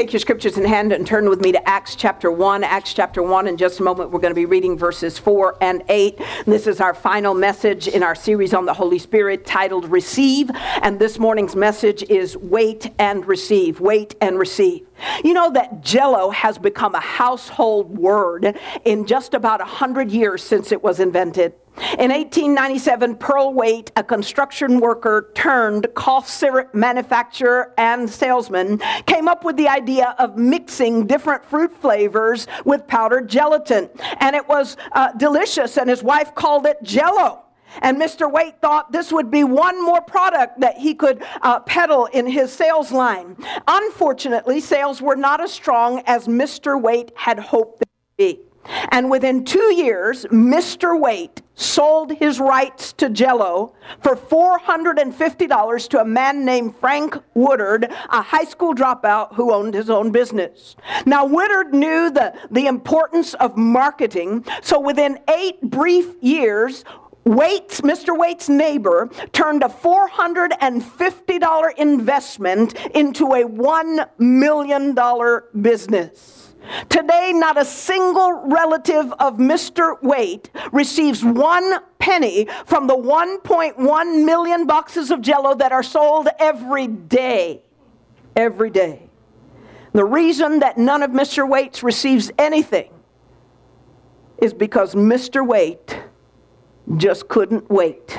take your scriptures in hand and turn with me to Acts chapter 1. Acts chapter 1, in just a moment, we're going to be reading verses 4 and 8. This is our final message in our series on the Holy Spirit titled Receive. And this morning's message is Wait and Receive. Wait and receive. You know that Jell-O has become a household word in just about 100 years since it was invented. In 1897, Pearl Waite, a construction worker turned cough syrup manufacturer and salesman, came up with the idea of mixing different fruit flavors with powdered gelatin. And it was delicious, and his wife called it Jell-O. And Mr. Waite thought this would be one more product that he could peddle in his sales line. Unfortunately, sales were not as strong as Mr. Waite had hoped they would be. And within 2 years, Mr. Waite sold his rights to Jell-O for $450 to a man named Frank Woodard, a high school dropout who owned his own business. Now, Woodard knew the importance of marketing, so within 8 brief years, Mr. Waite's neighbor turned a $450 investment into a $1 million business. Today, not a single relative of Mr. Waite receives 1 penny from the 1.1 million boxes of Jell-O that are sold every day. Every day. The reason that none of Mr. Waite's receives anything is because Mr. Waite just couldn't wait.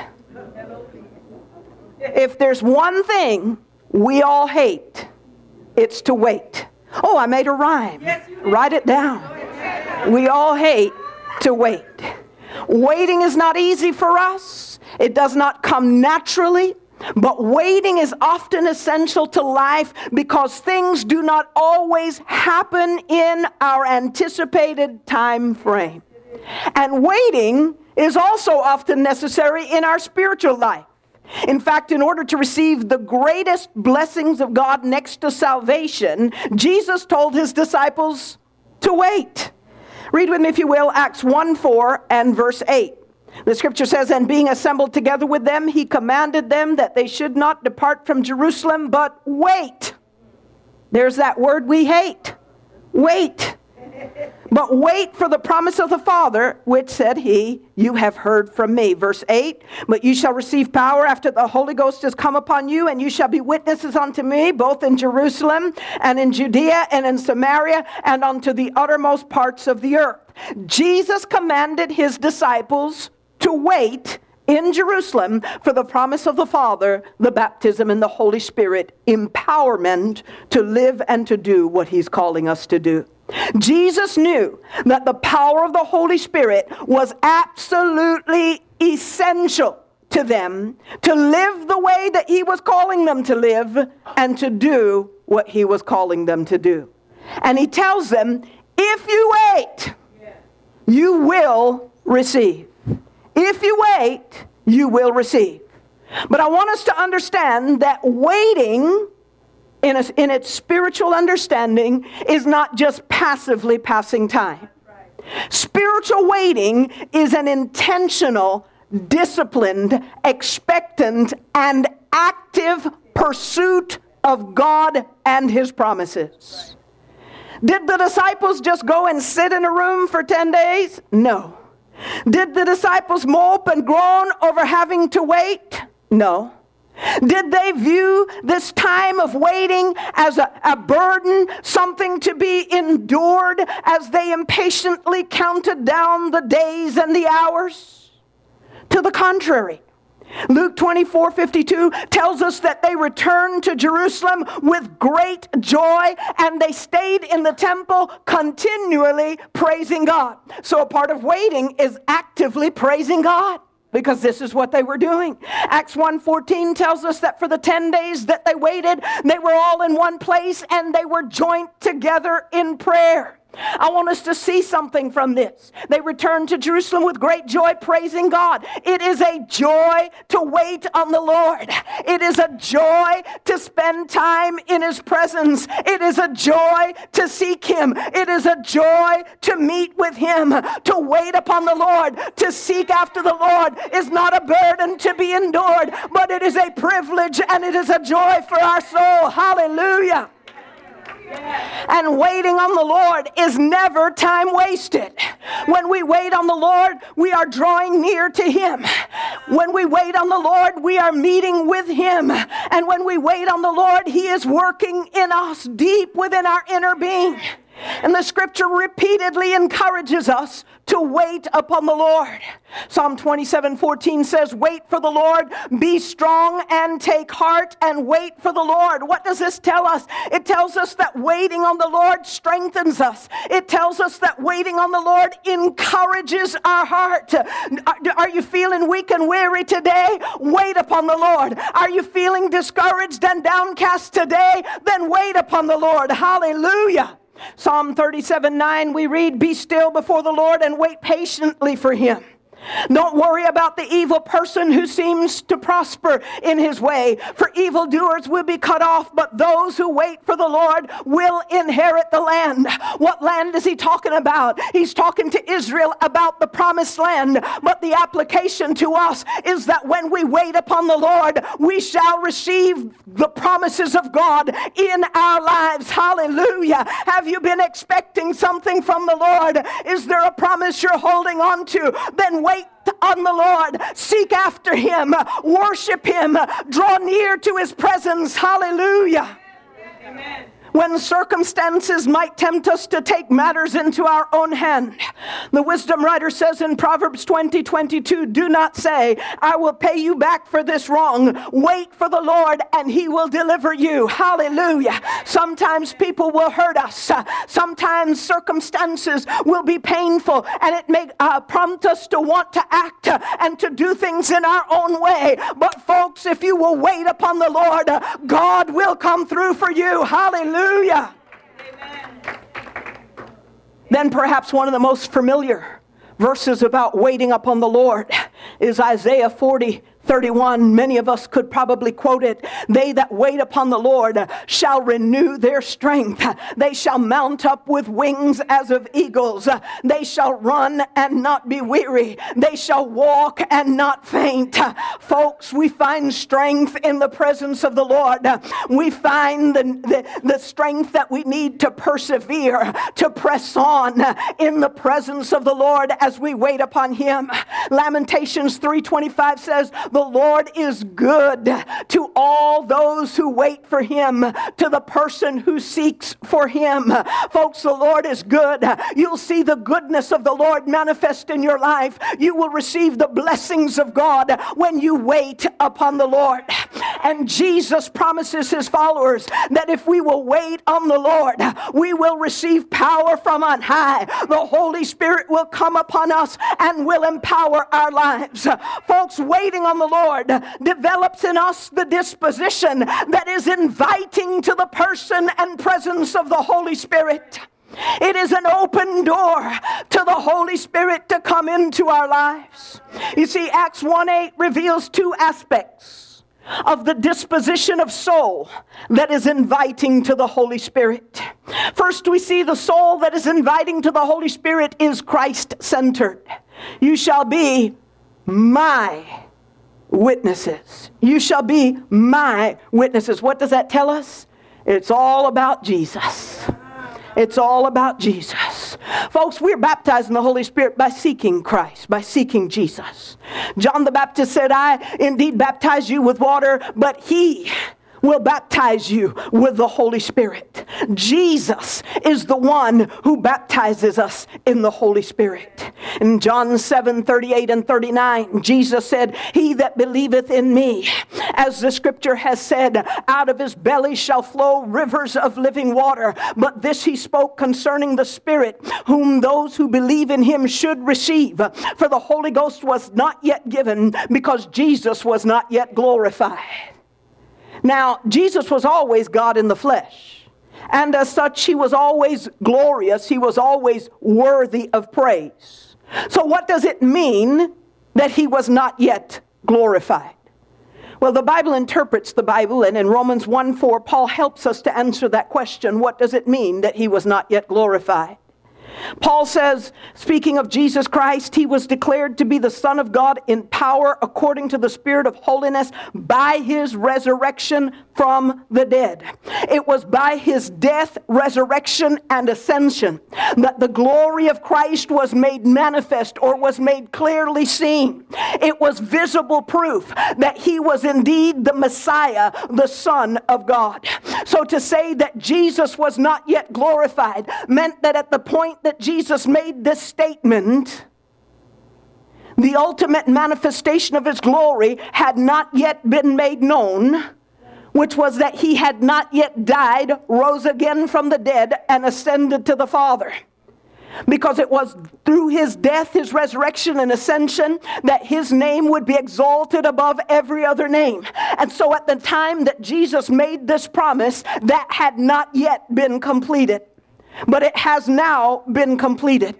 If there's one thing we all hate, it's to wait. Oh, I made a rhyme. Write it down. We all hate to wait. Waiting is not easy for us. It does not come naturally. But waiting is often essential to life because things do not always happen in our anticipated time frame. And waiting is also often necessary in our spiritual life. In fact, in order to receive the greatest blessings of God next to salvation, Jesus told his disciples to wait. Read with me, if you will, Acts 1:4 and verse 8. The scripture says, "And being assembled together with them, he commanded them that they should not depart from Jerusalem, but wait." There's that word we hate. Wait. "But wait for the promise of the Father, which said he, you have heard from me." Verse 8, "But you shall receive power after the Holy Ghost has come upon you, and you shall be witnesses unto me, both in Jerusalem and in Judea and in Samaria and unto the uttermost parts of the earth." Jesus commanded his disciples to wait in Jerusalem for the promise of the Father, the baptism in the Holy Spirit, empowerment to live and to do what he's calling us to do. Jesus knew that the power of the Holy Spirit was absolutely essential to them to live the way that he was calling them to live and to do what he was calling them to do. And he tells them, if you wait, you will receive. If you wait, you will receive. But I want us to understand that waiting in its spiritual understanding is not just passively passing time. Spiritual waiting is an intentional, disciplined, expectant, and active pursuit of God and his promises. Did the disciples just go and sit in a room for 10 days? No. Did the disciples mope and groan over having to wait? No. Did they view this time of waiting as a burden, something to be endured as they impatiently counted down the days and the hours? To the contrary. Luke 24:52 tells us that they returned to Jerusalem with great joy, and they stayed in the temple continually praising God. So a part of waiting is actively praising God, because this is what they were doing. Acts 1:14 tells us that for the 10 days that they waited, they were all in one place and they were joined together in prayer. I want us to see something from this. They returned to Jerusalem with great joy, praising God. It is a joy to wait on the Lord. It is a joy to spend time in his presence. It is a joy to seek him. It is a joy to meet with him, to wait upon the Lord, to seek after the Lord is not a burden to be endured, but it is a privilege and it is a joy for our soul. Hallelujah. And waiting on the Lord is never time wasted. When we wait on the Lord, we are drawing near to Him. When we wait on the Lord, we are meeting with Him. And when we wait on the Lord, He is working in us deep within our inner being. And the scripture repeatedly encourages us to wait upon the Lord. Psalm 27:14 says, wait for the Lord, be strong and take heart and wait for the Lord. What does this tell us? It tells us that waiting on the Lord strengthens us. It tells us that waiting on the Lord encourages our heart. Are you feeling weak and weary today? Wait upon the Lord. Are you feeling discouraged and downcast today? Then wait upon the Lord. Hallelujah. Psalm 37:9 we read, be still before the Lord and wait patiently for Him. Don't worry about the evil person who seems to prosper in his way, for evildoers will be cut off, but those who wait for the Lord will inherit the land. What land is he talking about? He's talking to Israel about the promised land, but the application to us is that when we wait upon the Lord, we shall receive the promises of God in our lives. Hallelujah. Have you been expecting something from the Lord? Is there a promise you're holding on to? Then wait on the Lord. Seek after Him. Worship Him. Draw near to His presence. Hallelujah. Amen. When circumstances might tempt us to take matters into our own hand, the wisdom writer says in Proverbs 20:22, do not say, I will pay you back for this wrong. Wait for the Lord and He will deliver you. Hallelujah. Sometimes people will hurt us. Sometimes circumstances will be painful, and it may prompt us to want to act and to do things in our own way. But folks, if you will wait upon the Lord, God will come through for you. Hallelujah. Hallelujah. Amen. Then perhaps one of the most familiar verses about waiting upon the Lord is Isaiah 40:31. Many of us could probably quote it. They that wait upon the Lord shall renew their strength. They shall mount up with wings as of eagles. They shall run and not be weary. They shall walk and not faint. Folks, we find strength in the presence of the Lord. We find the strength that we need to persevere, to press on in the presence of the Lord as we wait upon Him. Lamentations 3:25 says, the Lord is good to all those who wait for Him, to the person who seeks for Him. Folks, the Lord is good. You'll see the goodness of the Lord manifest in your life. You will receive the blessings of God when you wait upon the Lord. And Jesus promises His followers that if we will wait on the Lord, we will receive power from on high. The Holy Spirit will come upon us and will empower our lives. Folks, waiting on the Lord develops in us the disposition that is inviting to the person and presence of the Holy Spirit. It is an open door to the Holy Spirit to come into our lives. You see, Acts 1:8 reveals two aspects of the disposition of soul that is inviting to the Holy Spirit. First, we see the soul that is inviting to the Holy Spirit is Christ-centered. You shall be my witnesses. You shall be my witnesses. What does that tell us? It's all about Jesus. It's all about Jesus. Folks, we're baptized in the Holy Spirit by seeking Christ, by seeking Jesus. John the Baptist said, I indeed baptize you with water, but He will baptize you with the Holy Spirit. Jesus is the one who baptizes us in the Holy Spirit. In John 7:38 and 39, Jesus said, He that believeth in me, as the scripture has said, out of his belly shall flow rivers of living water. But this He spoke concerning the Spirit, whom those who believe in Him should receive. For the Holy Ghost was not yet given, because Jesus was not yet glorified. Now, Jesus was always God in the flesh, and as such, He was always glorious. He was always worthy of praise. So what does it mean that He was not yet glorified? Well, the Bible interprets the Bible, and in Romans 1:4, Paul helps us to answer that question. What does it mean that He was not yet glorified? Paul says, speaking of Jesus Christ, he was declared to be the Son of God in power according to the Spirit of holiness by his resurrection from the dead. It was by his death, resurrection, and ascension that the glory of Christ was made manifest, or was made clearly seen. It was visible proof that he was indeed the Messiah, the Son of God. So to say that Jesus was not yet glorified meant that at the point that Jesus made this statement, the ultimate manifestation of his glory had not yet been made known, which was that he had not yet died, rose again from the dead, and ascended to the Father. Because it was through his death, his resurrection, and ascension that his name would be exalted above every other name. And so at the time that Jesus made this promise, that had not yet been completed. But it has now been completed.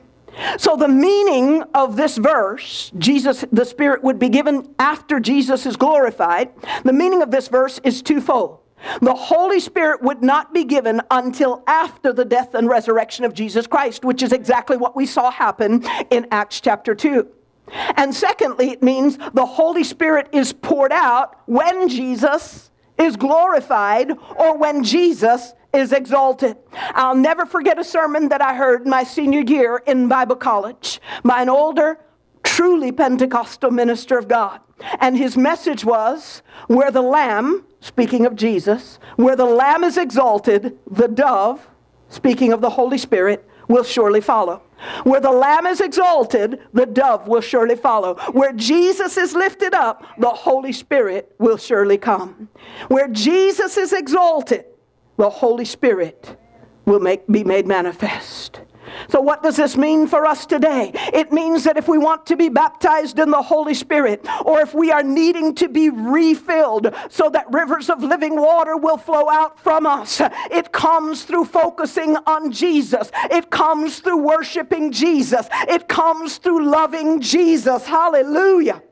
So the meaning of this verse, Jesus, the Spirit would be given after Jesus is glorified. The meaning of this verse is twofold. The Holy Spirit would not be given until after the death and resurrection of Jesus Christ, which is exactly what we saw happen in Acts chapter 2. And secondly, it means the Holy Spirit is poured out when Jesus is glorified, or when Jesus is exalted. I'll never forget a sermon that I heard my senior year in Bible college by an older, truly Pentecostal minister of God. And his message was, where the Lamb, speaking of Jesus, where the Lamb is exalted, the dove, speaking of the Holy Spirit, will surely follow. Where the Lamb is exalted, the dove will surely follow. Where Jesus is lifted up, the Holy Spirit will surely come. Where Jesus is exalted, the Holy Spirit will be made manifest. So what does this mean for us today? It means that if we want to be baptized in the Holy Spirit, or if we are needing to be refilled so that rivers of living water will flow out from us, it comes through focusing on Jesus. It comes through worshiping Jesus. It comes through loving Jesus. Hallelujah.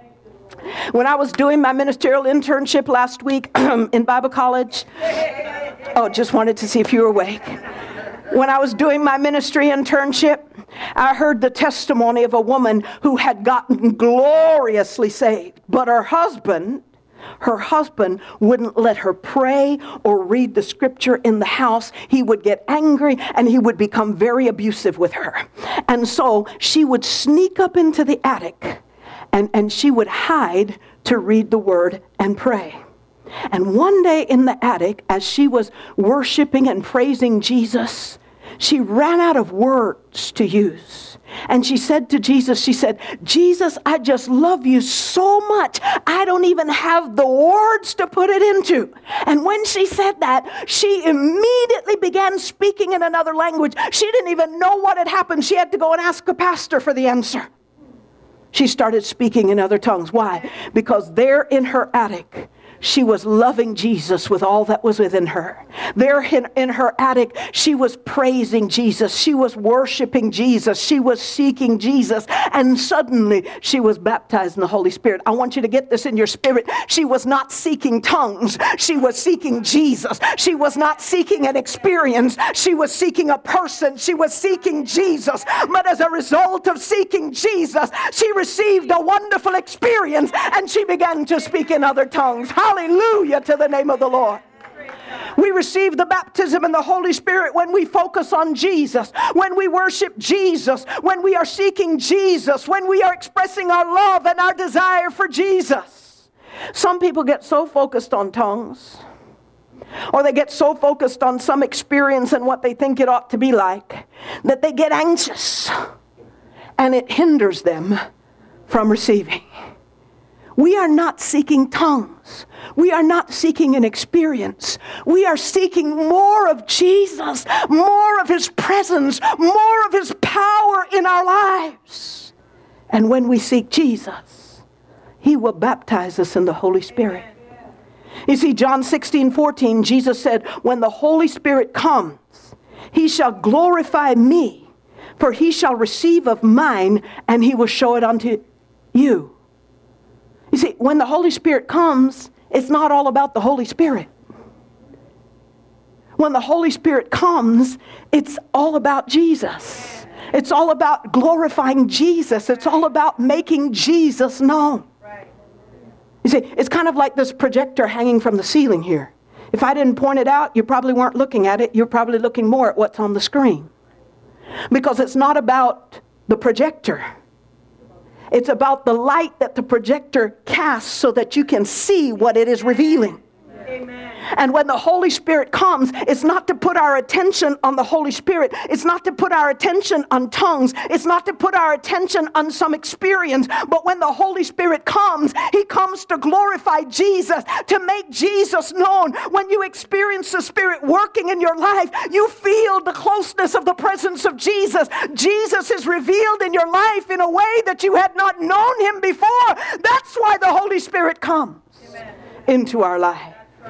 When I was doing my ministerial internship last week in Bible college, just wanted to see if you were awake. When I was doing my ministry internship, I heard the testimony of a woman who had gotten gloriously saved, but her husband wouldn't let her pray or read the scripture in the house. He would get angry and he would become very abusive with her. And so she would sneak up into the attic and she would hide to read the word and pray. And one day in the attic, as she was worshiping and praising Jesus, she ran out of words to use. And she said to Jesus, she said, Jesus, I just love you so much. I don't even have the words to put it into. And when she said that, she immediately began speaking in another language. She didn't even know what had happened. She had to go and ask a pastor for the answer. She started speaking in other tongues. Why? Because there in her attic, she was loving Jesus with all that was within her. There in her attic, she was praising Jesus. She was worshiping Jesus. She was seeking Jesus. And suddenly, she was baptized in the Holy Spirit. I want you to get this in your spirit. She was not seeking tongues. She was seeking Jesus. She was not seeking an experience. She was seeking a person. She was seeking Jesus. But as a result of seeking Jesus, she received a wonderful experience and she began to speak in other tongues. Hallelujah to the name of the Lord. We receive the baptism in the Holy Spirit when we focus on Jesus, when we worship Jesus, when we are seeking Jesus, when we are expressing our love and our desire for Jesus. Some people get so focused on tongues, or they get so focused on some experience and what they think it ought to be like, that they get anxious, and it hinders them from receiving. We are not seeking tongues. We are not seeking an experience. We are seeking more of Jesus, more of His presence, more of His power in our lives. And when we seek Jesus, He will baptize us in the Holy Spirit. You see, John 16:14, Jesus said, when the Holy Spirit comes, He shall glorify me, for He shall receive of mine, and He will show it unto you. You see, when the Holy Spirit comes, it's not all about the Holy Spirit. When the Holy Spirit comes, it's all about Jesus. It's all about glorifying Jesus. It's all about making Jesus known. You see, it's kind of like this projector hanging from the ceiling here. If I didn't point it out, you probably weren't looking at it. You're probably looking more at what's on the screen. Because it's not about the projector. It's about the light that the projector casts so that you can see what it is revealing. Amen. And when the Holy Spirit comes, it's not to put our attention on the Holy Spirit. It's not to put our attention on tongues. It's not to put our attention on some experience. But when the Holy Spirit comes, He comes to glorify Jesus, to make Jesus known. When you experience the Spirit working in your life, you feel the closeness of the presence of Jesus. Jesus is revealed in your life in a way that you had not known Him before. That's why the Holy Spirit comes into our life.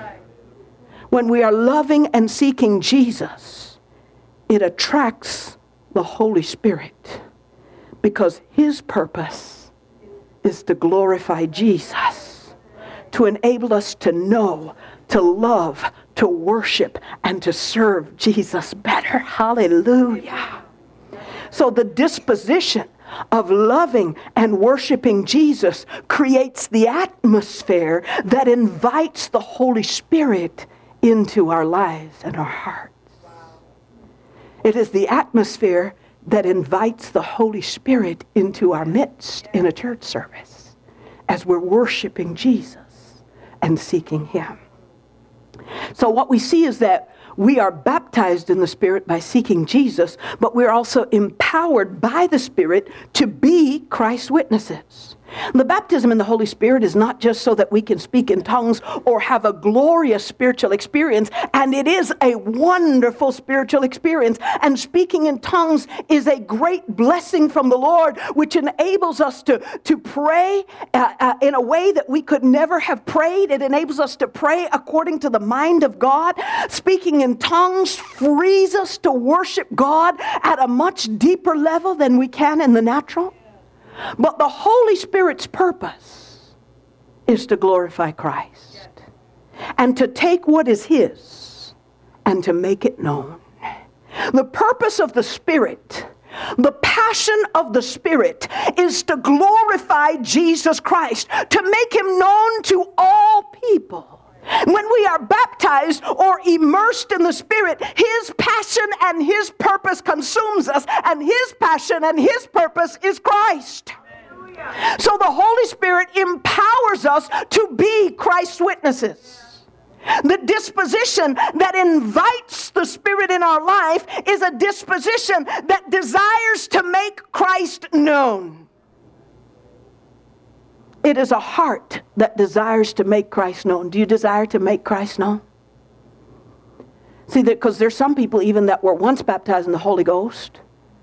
When we are loving and seeking Jesus, it attracts the Holy Spirit because His purpose is to glorify Jesus, to enable us to know, to love, to worship, and to serve Jesus better. Hallelujah. So the disposition of loving and worshiping Jesus creates the atmosphere that invites the Holy Spirit into our lives and our hearts. It is the atmosphere that invites the Holy Spirit into our midst in a church service as we're worshiping Jesus and seeking Him. So what we see is that we are baptized in the Spirit by seeking Jesus, but we're also empowered by the Spirit to be Christ's witnesses. The baptism in the Holy Spirit is not just so that we can speak in tongues or have a glorious spiritual experience, and it is a wonderful spiritual experience. And speaking in tongues is a great blessing from the Lord, which enables us to pray in a way that we could never have prayed. It enables us to pray according to the mind of God. Speaking in tongues frees us to worship God at a much deeper level than we can in the natural. But the Holy Spirit's purpose is to glorify Christ and to take what is His and to make it known. The purpose of the Spirit, the passion of the Spirit, is to glorify Jesus Christ, to make Him known to all people. When we are baptized or immersed in the Spirit, His passion and His purpose consumes us, and His passion and His purpose is Christ. So the Holy Spirit empowers us to be Christ's witnesses. The disposition that invites the Spirit in our life is a disposition that desires to make Christ known. It is a heart that desires to make Christ known. Do you desire to make Christ known? See, because there's some people even that were once baptized in the Holy Ghost,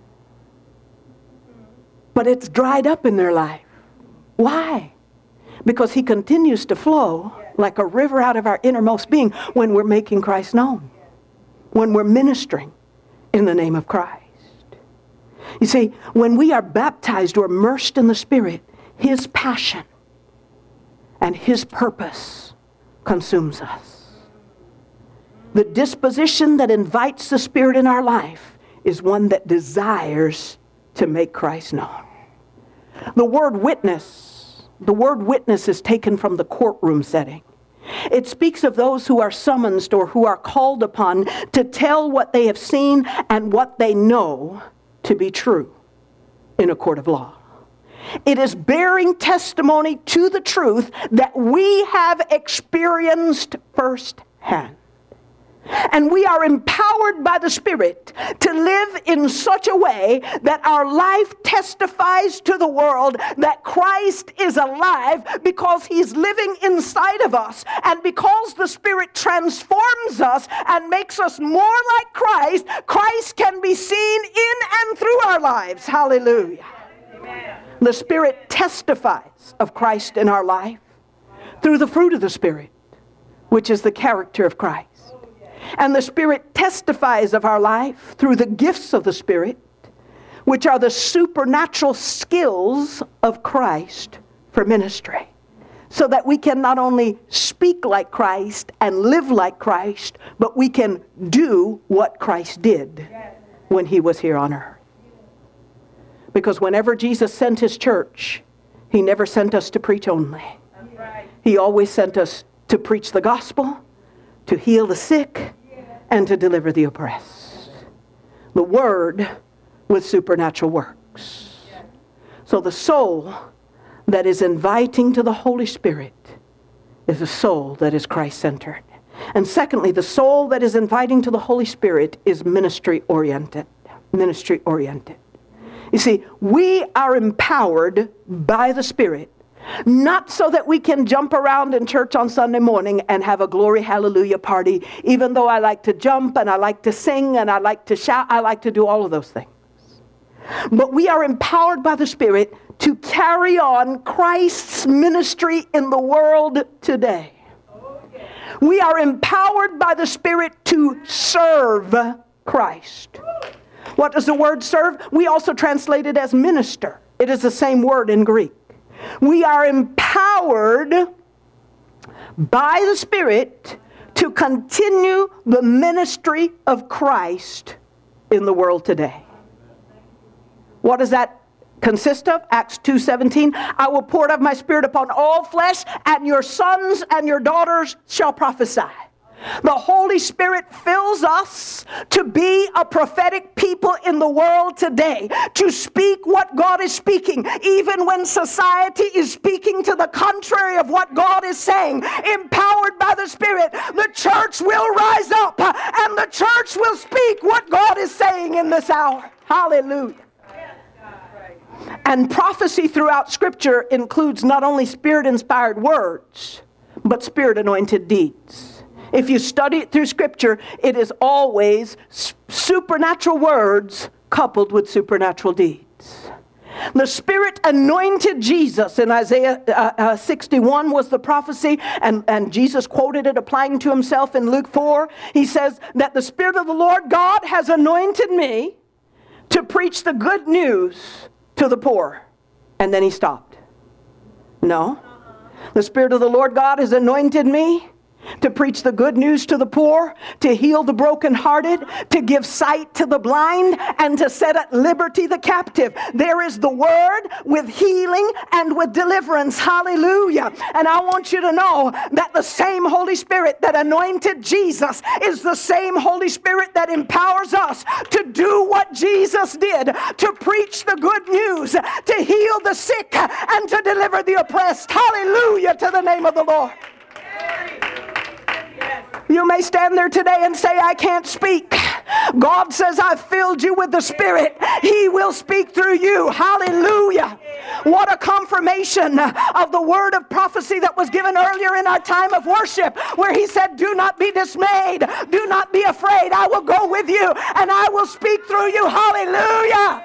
but it's dried up in their life. Why? Because He continues to flow like a river out of our innermost being when we're making Christ known, when we're ministering in the name of Christ. You see, when we are baptized or immersed in the Spirit, His passion and His purpose consumes us. The disposition that invites the Spirit in our life is one that desires to make Christ known. The word witness is taken from the courtroom setting. It speaks of those who are summoned or who are called upon to tell what they have seen and what they know to be true in a court of law. It is bearing testimony to the truth that we have experienced firsthand. And we are empowered by the Spirit to live in such a way that our life testifies to the world that Christ is alive because He's living inside of us. And because the Spirit transforms us and makes us more like Christ, Christ can be seen in and through our lives. Hallelujah. Amen. The Spirit testifies of Christ in our life through the fruit of the Spirit, which is the character of Christ. And the Spirit testifies of our life through the gifts of the Spirit, which are the supernatural skills of Christ for ministry. so that we can not only speak like Christ and live like Christ, but we can do what Christ did when he was here on earth. Because whenever Jesus sent his church, he never sent us to preach only. He always sent us to preach the gospel, to heal the sick, and to deliver the oppressed. The word with supernatural works. So the soul that is inviting to the Holy Spirit is a soul that is Christ-centered. And secondly, the soul that is inviting to the Holy Spirit is ministry-oriented. Ministry-oriented. You see, we are empowered by the Spirit, not so that we can jump around in church on Sunday morning and have a glory hallelujah party, even though I like to jump and I like to sing and I like to shout, I like to do all of those things. But we are empowered by the Spirit to carry on Christ's ministry in the world today. We are empowered by the Spirit to serve Christ. What does the word serve? We also translate it as minister. It is the same word in Greek. We are empowered by the Spirit to continue the ministry of Christ in the world today. What does that consist of? Acts 2:17. I will pour out my Spirit upon all flesh, and your sons and your daughters shall prophesy. The Holy Spirit fills us to be a prophetic people in the world today, to speak what God is speaking, even when society is speaking to the contrary of what God is saying. Empowered by the Spirit, the church will rise up and the church will speak what God is saying in this hour. Hallelujah. And prophecy throughout Scripture includes not only Spirit-inspired words, but Spirit-anointed deeds. If you study it through Scripture, it is always supernatural words coupled with supernatural deeds. The Spirit anointed Jesus in Isaiah 61 was the prophecy, and Jesus quoted it applying to himself in Luke 4. He says that the Spirit of the Lord God has anointed me to preach the good news to the poor. And then he stopped. No. The Spirit of the Lord God has anointed me to preach the good news to the poor, to heal the brokenhearted, to give sight to the blind, and to set at liberty the captive. There is the word with healing and with deliverance. Hallelujah. And I want you to know that the same Holy Spirit that anointed Jesus is the same Holy Spirit that empowers us to do what Jesus did, to preach the good news, to heal the sick, and to deliver the oppressed. Hallelujah to the name of the Lord. You may stand there today and say, I can't speak. God says, I've filled you with the Spirit. He will speak through you. Hallelujah. What a confirmation of the word of prophecy that was given earlier in our time of worship, where he said, do not be dismayed. Do not be afraid. I will go with you and I will speak through you. Hallelujah.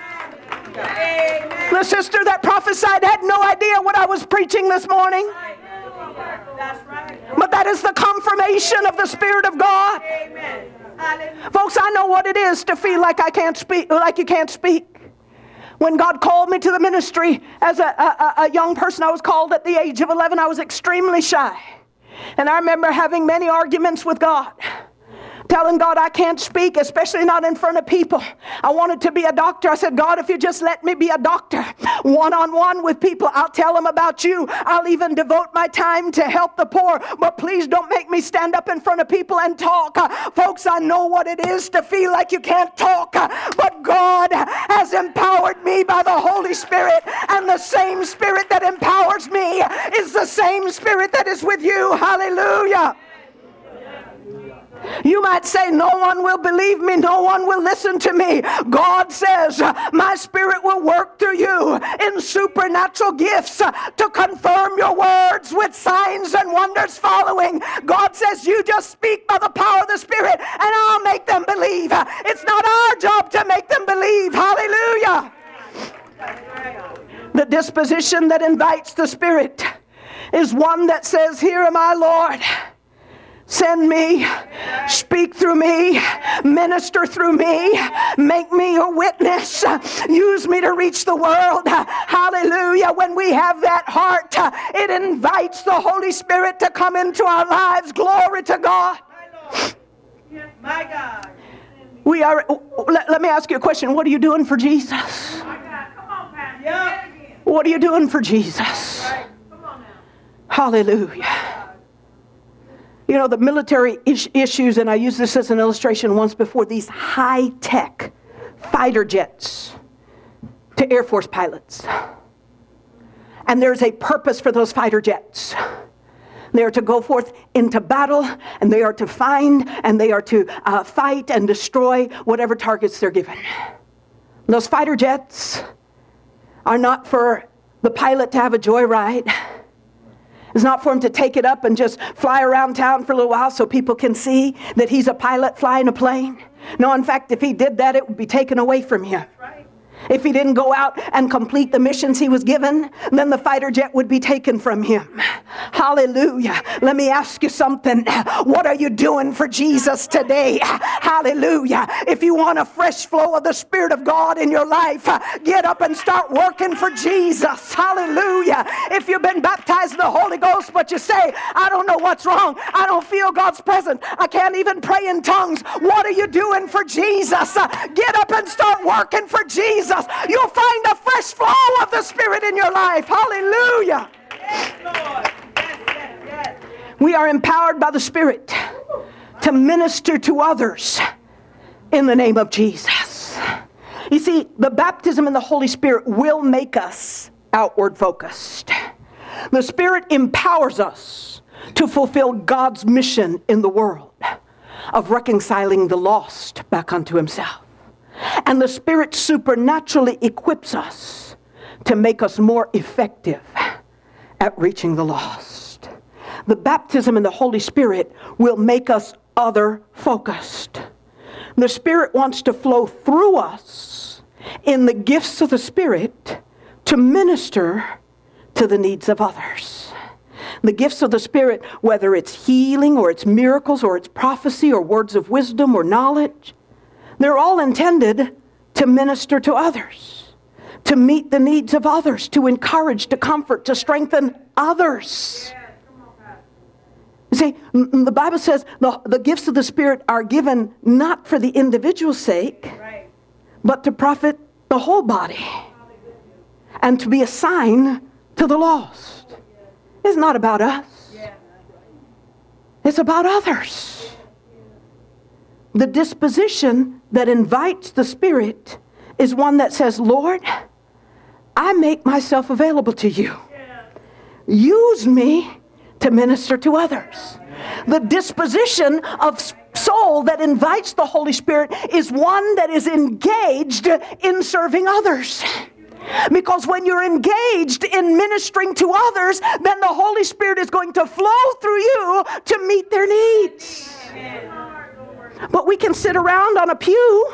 Amen. The sister that prophesied had no idea what I was preaching this morning. That's right. But that is the confirmation of the Spirit of God. Amen. Folks, I know what it is to feel like I can't speak, like you can't speak. When God called me to the ministry as a young person, I was called at the age of 11. I was extremely shy. And I remember having many arguments with God, telling God I can't speak, especially not in front of people. I wanted to be a doctor. I said, God, if you just let me be a doctor, one-on-one with people, I'll tell them about you. I'll even devote my time to help the poor. But please don't make me stand up in front of people and talk. Folks, I know what it is to feel like you can't talk. But God has empowered me by the Holy Spirit. And the same Spirit that empowers me is the same Spirit that is with you. Hallelujah. You might say, no one will believe me, no one will listen to me. God says, my Spirit will work through you in supernatural gifts to confirm your words with signs and wonders following. God says, you just speak by the power of the Spirit and I'll make them believe. It's not our job to make them believe. Hallelujah. The disposition that invites the Spirit is one that says, here am I, Lord. Send me, speak through me, minister through me, make me a witness, use me to reach the world. Hallelujah. When we have that heart, it invites the Holy Spirit to come into our lives. Glory to God. My God. We are. Let me ask you a question. What are you doing for Jesus? My God. Come on, Pastor. What are you doing for Jesus? Come on now. Hallelujah. You know, the military issues, and I used this as an illustration once before, these high-tech fighter jets to Air Force pilots. And there's a purpose for those fighter jets. They are to go forth into battle, and they are to find, and they are to fight and destroy whatever targets they're given. Those fighter jets are not for the pilot to have a joyride. It's not for him to take it up and just fly around town for a little while so people can see that he's a pilot flying a plane. No, in fact, if he did that, it would be taken away from him. If he didn't go out and complete the missions he was given, then the fighter jet would be taken from him. Hallelujah. Let me ask you something. What are you doing for Jesus today? Hallelujah. If you want a fresh flow of the Spirit of God in your life, get up and start working for Jesus. Hallelujah. If you've been baptized in the Holy Ghost, but you say, I don't know what's wrong. I don't feel God's presence. I can't even pray in tongues. What are you doing for Jesus? Get up and start working for Jesus. You'll find a fresh flow of the Spirit in your life. Hallelujah. Yes, Lord. Yes. We are empowered by the Spirit to minister to others in the name of Jesus. You see, the baptism in the Holy Spirit will make us outward focused. The Spirit empowers us to fulfill God's mission in the world of reconciling the lost back unto Himself. And the Spirit supernaturally equips us to make us more effective at reaching the lost. The baptism in the Holy Spirit will make us other-focused. The Spirit wants to flow through us in the gifts of the Spirit to minister to the needs of others. The gifts of the Spirit, whether it's healing or it's miracles or it's prophecy or words of wisdom or knowledge, they're all intended to minister to others, to meet the needs of others, to encourage, to comfort, to strengthen others. You see, the Bible says the gifts of the Spirit are given not for the individual's sake, but to profit the whole body and to be a sign to the lost. It's not about us. It's about others. The disposition that invites the Spirit is one that says, Lord, I make myself available to you. Use me to minister to others. The disposition of soul that invites the Holy Spirit is one that is engaged in serving others. Because when you're engaged in ministering to others, then the Holy Spirit is going to flow through you to meet their needs. But we can sit around on a pew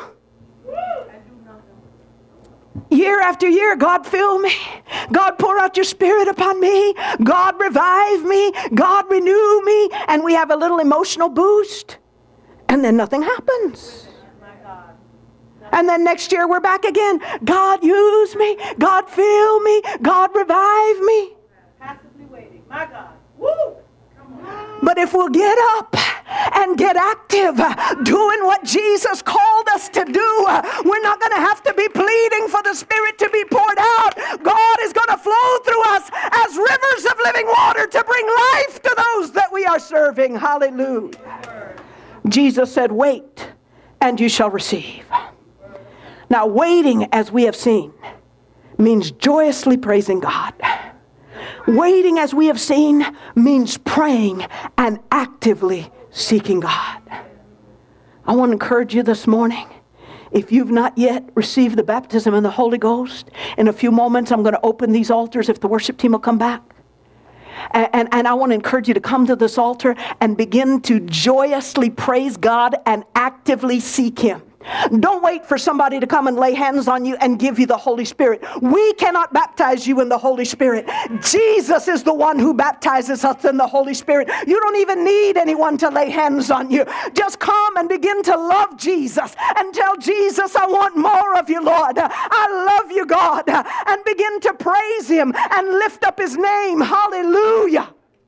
year after year. God, fill me. God, pour out your Spirit upon me. God, revive me. God, renew me. And we have a little emotional boost. And then nothing happens. And then next year we're back again. God, use me. God, fill me. God, revive me. Passively waiting. My God. Woo! But if we'll get up and get active, doing what Jesus called us to do, we're not going to have to be pleading for the Spirit to be poured out. God is going to flow through us as rivers of living water to bring life to those that we are serving. Hallelujah. Jesus said, wait, and you shall receive. Now, waiting, as we have seen, means joyously praising God. Waiting, as we have seen, means praying and actively seeking God. I want to encourage you this morning. If you've not yet received the baptism in the Holy Ghost, in a few moments I'm going to open these altars if the worship team will come back. And I want to encourage you to come to this altar and begin to joyously praise God and actively seek Him. Don't wait for somebody to come and lay hands on you and give you the Holy Spirit. We cannot baptize you in the Holy Spirit. Jesus is the one who baptizes us in the Holy Spirit. You don't even need anyone to lay hands on you. Just come and begin to love Jesus and tell Jesus, I want more of you, Lord. I love you, God. And begin to praise Him and lift up His name. Hallelujah.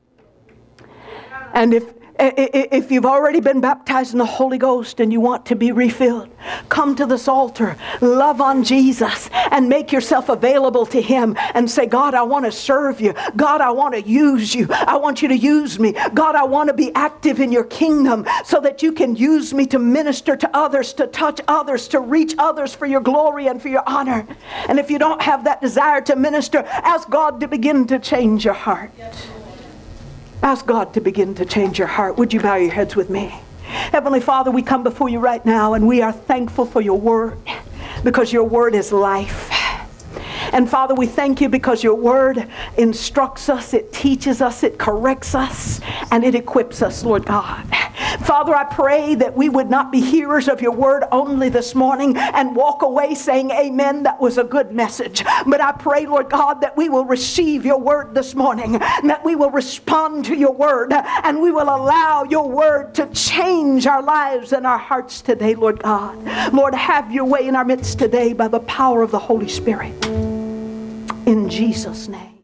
And if you've already been baptized in the Holy Ghost and you want to be refilled, come to this altar, love on Jesus, and make yourself available to Him and say, God, I want to serve you. God, I want to use you. I want you to use me. God, I want to be active in your kingdom so that you can use me to minister to others, to touch others, to reach others for your glory and for your honor. And if you don't have that desire to minister, ask God to begin to change your heart. Ask God to begin to change your heart. Would you bow your heads with me? Heavenly Father, we come before you right now, and we are thankful for your word, because your word is life. And Father, we thank you because your word instructs us, it teaches us, it corrects us, and it equips us, Lord God. Father, I pray that we would not be hearers of your word only this morning and walk away saying, amen, that was a good message. But I pray, Lord God, that we will receive your word this morning, that we will respond to your word, and we will allow your word to change our lives and our hearts today, Lord God. Lord, have your way in our midst today by the power of the Holy Spirit. In Jesus' name.